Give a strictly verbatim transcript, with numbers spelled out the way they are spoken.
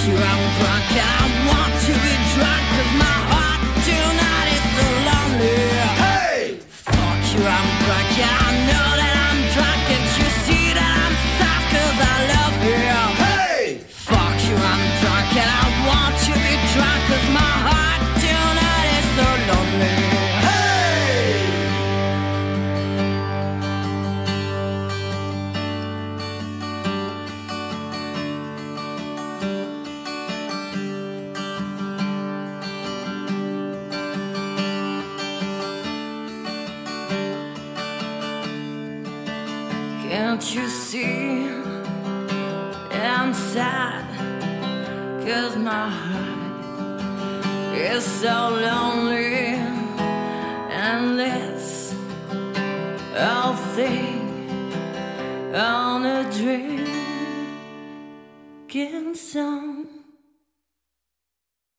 you, I'm drunk and I want to be drunk, cause my heart tonight is so lonely. Hey! Fuck you, I'm drunk, yeah, I know that I'm drunk. Can't you see that I'm soft, cause I love you? Hey! Fuck you, I'm drunk and I want to be drunk, cause my heart tonight is so lonely. Can't you see I'm sad, cause my heart is so lonely, and this whole thing on a drinking song.